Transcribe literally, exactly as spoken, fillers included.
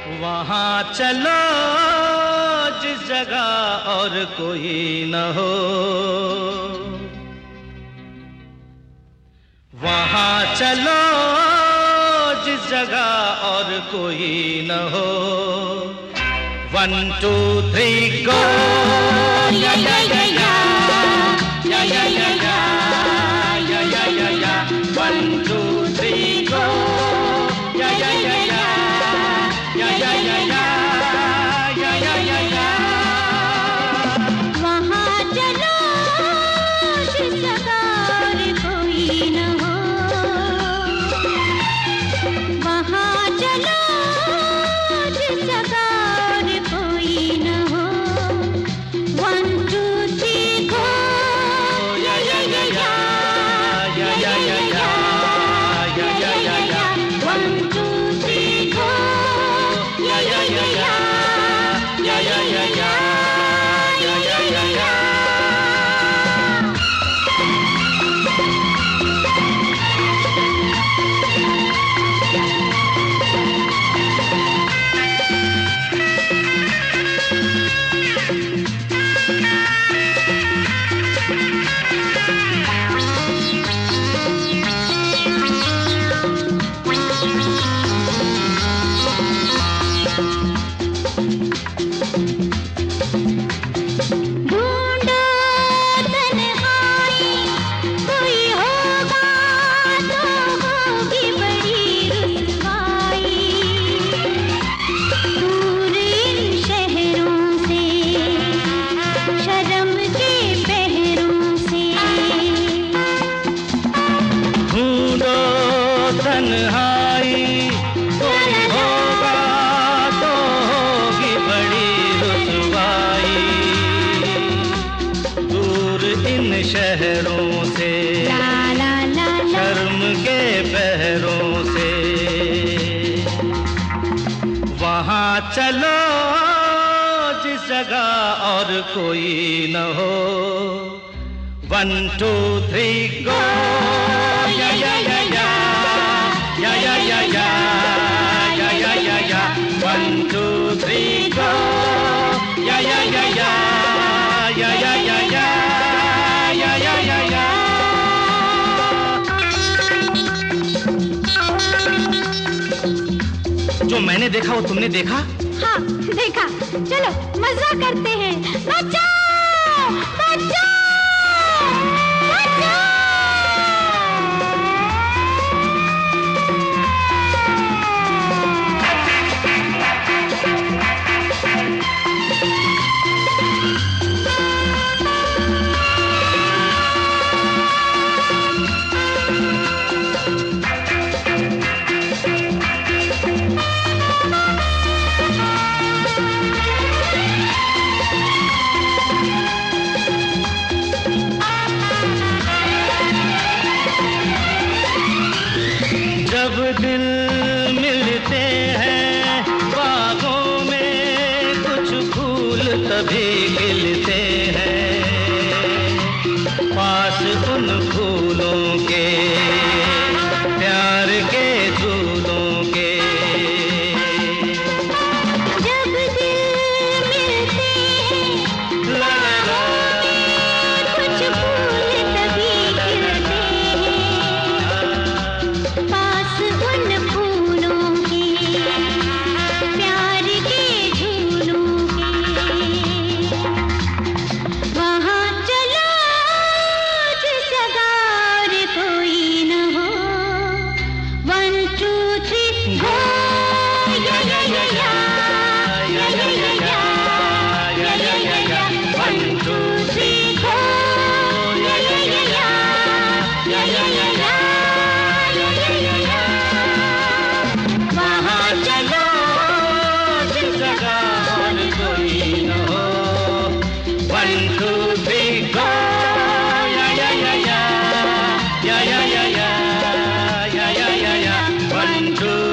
वहाँ चलो जिस जगह और कोई न हो, वहाँ चलो जिस जगह और कोई न हो। वन टू थ्री गो, या या या या या या या या या या या। वन टू थ्री गो, या या या या या या या या या या या या। वहाँ चलो जिस जगह और कोई न हो, वहाँ चलो जिस जगह और कोई न हो। वन टू थ्री गो, या या या या या या या या या या या। वन टू थ्री गो, या या या या या या या या या या या या। तन्हाई कोई होगा तो होगी बड़ी रुसवाई, दूर इन शहरों से, शर्म के पहरों से। वहाँ चलो जिस जगह और कोई न हो। वन टू थ्री गो, या या या या या या या या या या या या। वन टू थ्री गो, या या या या या या या या या या या या। जो मैंने देखा वो तुमने देखा? हाँ देखा। चलो मजा करते हैं। बचाओ बचाओ बचाओ। जब दिल मिलते हैं बागों में, कुछ फूल तभी खिलते हैं पास उन फूलों के, प्यार के झूलों के। जब दिल मिलते हैं ला ला ला, कुछ फूल तभी खिलते हैं पास उन फूलों के, प्यार के झूलों के। वहाँ चलो जिस जगह और कोई न हो। वन टू थ्री गो, या या या या या या या या या या या या। वन टू थ्री गो, या या या या या या या या या या या या। वहाँ चलो जिस जगह और कोई न हो। वन टू थ्री गो, या या या या या या या या या या या या। One two